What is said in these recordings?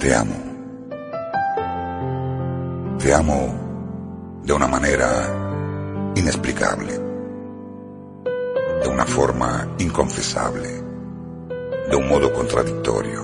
Te amo. Te amo de una manera inexplicable, de una forma inconfesable, de un modo contradictorio.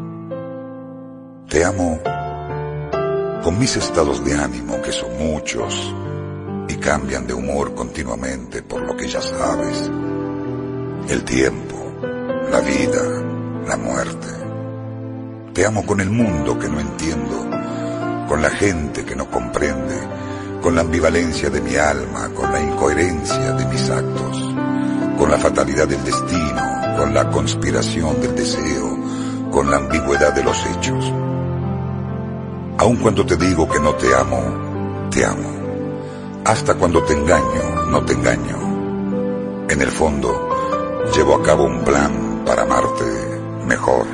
Te amo con mis estados de ánimo, que son muchos y cambian de humor continuamente, por lo que ya sabes: el tiempo, la vida, la muerte. Te amo con el mundo que no entiendo, con la gente que no comprende, con la ambivalencia de mi alma, con la incoherencia de mis actos, con la fatalidad del destino, con la conspiración del deseo, con la ambigüedad de los hechos. Aun cuando te digo que no te amo, te amo. Hasta cuando te engaño, no te engaño. En el fondo, llevo a cabo un plan para amarte mejor.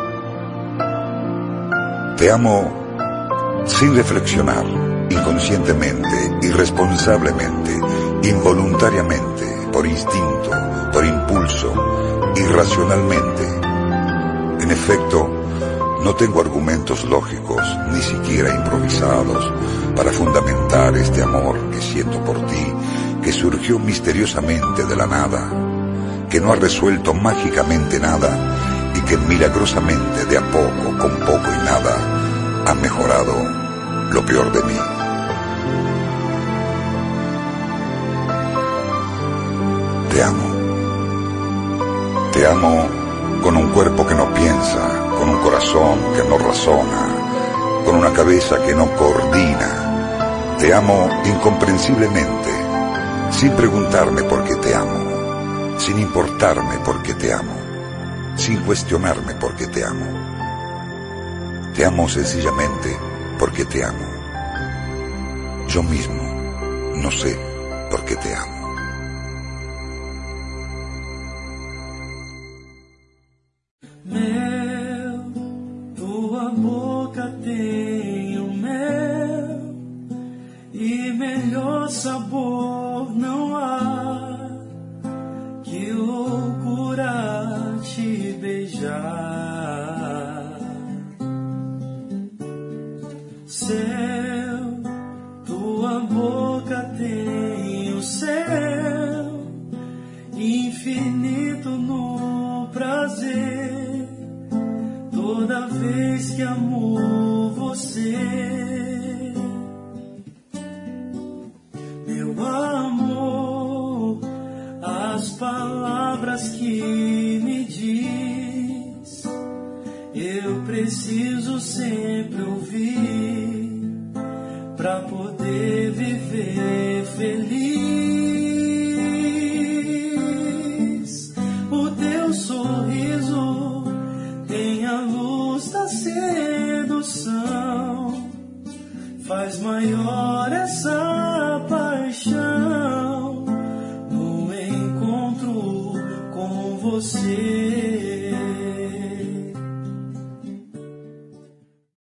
Te amo sin reflexionar, inconscientemente, irresponsablemente, involuntariamente, por instinto, por impulso, irracionalmente. En efecto, no tengo argumentos lógicos, ni siquiera improvisados, para fundamentar este amor que siento por ti, que surgió misteriosamente de la nada, que no ha resuelto mágicamente nada y que milagrosamente, de a poco, con poco y nada, ha mejorado lo peor de mí. Te amo. Te amo con un cuerpo que no piensa, con un corazón que no razona, con una cabeza que no coordina. Te amo incomprensiblemente, sin preguntarme por qué te amo, sin importarme por qué te amo, sin cuestionarme por qué te amo. Te amo sencillamente porque te amo. Yo mismo no sé por qué te amo. Tua boca tem o mel e melhor sabor não há. Que loucura te beijar. Céu, tua boca tem o céu infinito no prazer. Toda vez que amo você, meu amor, as palavras que me diz, eu preciso sempre ouvir, pra poder viver feliz. O teu sorriso tem a luz da sedução, faz maior